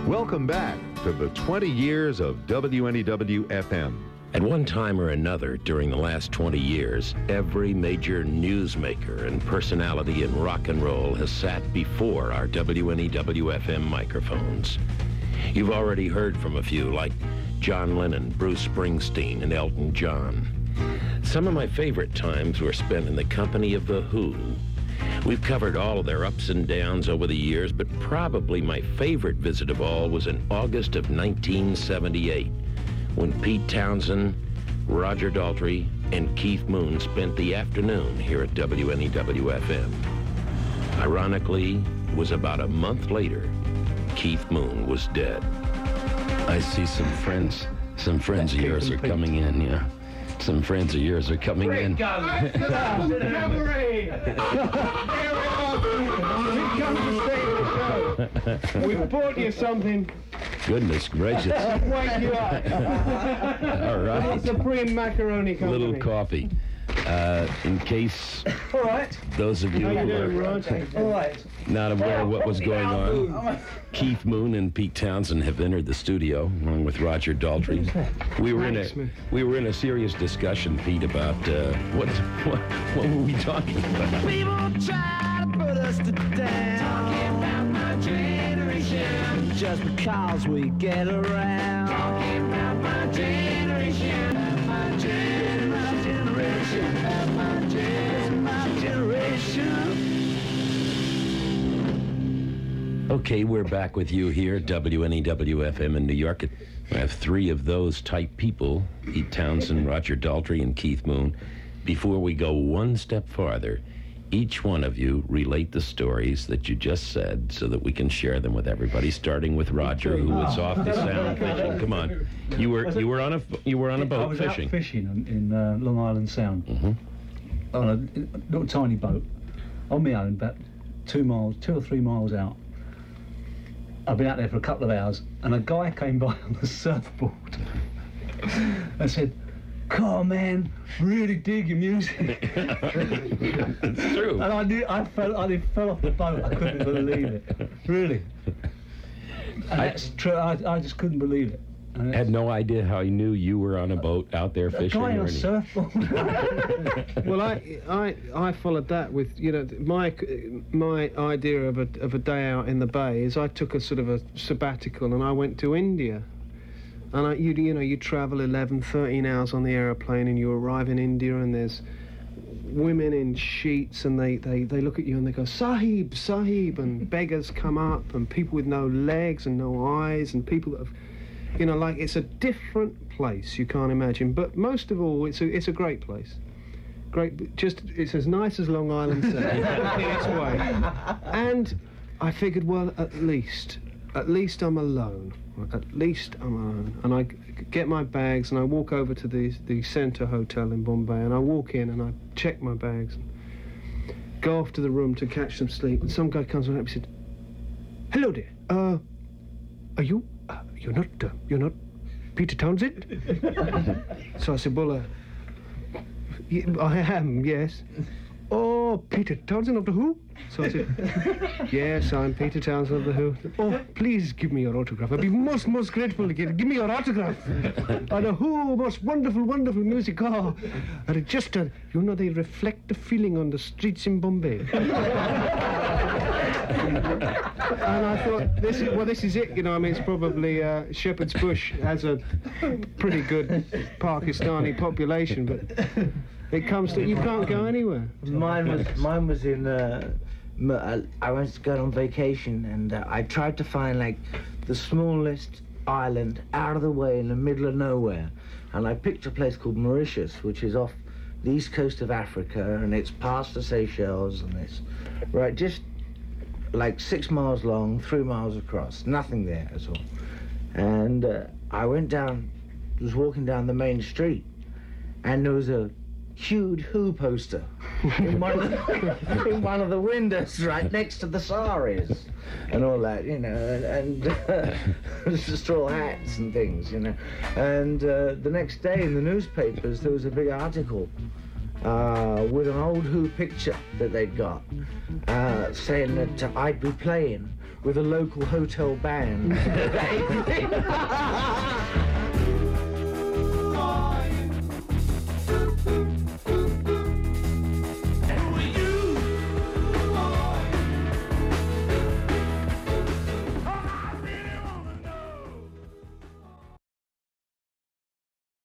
Welcome back to the 20 years of WNEW-FM. At one time or another during the last 20 years, every major newsmaker and personality in rock and roll has sat before our WNEW-FM microphones. You've already heard from a few like John Lennon, Bruce Springsteen, and Elton John. Some of my favorite times were spent in the company of The Who. We've covered all of their ups and downs over the years, but probably my favorite visit of all was in August of 1978, when Pete Townsend, Roger Daltrey, and Keith Moon spent the afternoon here at WNEW-FM. Ironically, it was about a month later, Keith Moon was dead. I see some friends of yours are coming in, yeah. Some friends of yours are coming in. We bought you something. Goodness gracious. Wake you up. All right. Supreme Macaroni Company. Little coffee. In case All right. those of you How you who doing, are Rod? All right. not aware of what was going on, Keith Moon and Pete Townsend have entered the studio along with Roger Daltrey. We were in a serious discussion, Pete, about what were we talking about? People try to put us to down, talking about my generation, just because we get around, talking about my generation, my generation, my generation. Okay, we're back with you here at WNEW-FM in New York. I have three of those type people, Pete Townsend, Roger Daltrey, and Keith Moon. Before we go one step farther, each one of you relate the stories that you just said so that we can share them with everybody, starting with Roger, who was off the Sound fishing. Come on. You were on a boat fishing. I was out fishing in Long Island Sound. Mm-hmm. On a little tiny boat on my own, about 2 or 3 miles out. I've been out there for a couple of hours, and a guy came by on the surfboard and said, "Come on, man, really dig your music." It's true. And I fell off the boat. I couldn't believe it. Really. And that's true. I just couldn't believe it. I had no idea how he knew you were on a boat out there fishing. A guy on a surfboard. Well, I followed that with, you know, my idea of a day out in the bay is I took a sort of a sabbatical and I went to India. And you travel 11, 13 hours on the aeroplane and you arrive in India and there's women in sheets and they look at you and they go, "Sahib, Sahib," and beggars come up and people with no legs and no eyes and people that have, you know, like it's a different place you can't imagine. But most of all, it's a great place. It's as nice as Long Island Sound in its way. And I figured, well, at least I'm alone. At least I'm alone. And I get my bags and I walk over to the Centre Hotel in Bombay and I walk in and I check my bags and go off to the room to catch some sleep. And some guy comes around and said, "Hello there. Are you? You're not Peter Townsend?" So I said, "Well, I am, yes." "Oh, Peter Townsend of The Who?" So I said, "Yes, I'm Peter Townsend of The Who." "Oh, please give me your autograph. I'd be most grateful to give me your autograph. The Who, most wonderful music. Oh, and it just, they reflect the feeling on the streets in Bombay." And I thought, this is it, you know. I mean, it's probably Shepherd's Bush has a pretty good Pakistani population, but it comes to you can't go anywhere. Mine was in. I went to go on vacation, and I tried to find like the smallest island out of the way in the middle of nowhere, and I picked a place called Mauritius, which is off the east coast of Africa, and it's past the Seychelles, and it's right just like 6 miles long, 3 miles across, nothing there at all. And I was walking down the main street, and there was a huge Who poster in one of the windows right next to the saris and all that, you know, and straw hats and things, you know. And the next day in the newspapers there was a big article with an old Who picture that they'd got, saying that I'd be playing with a local hotel band.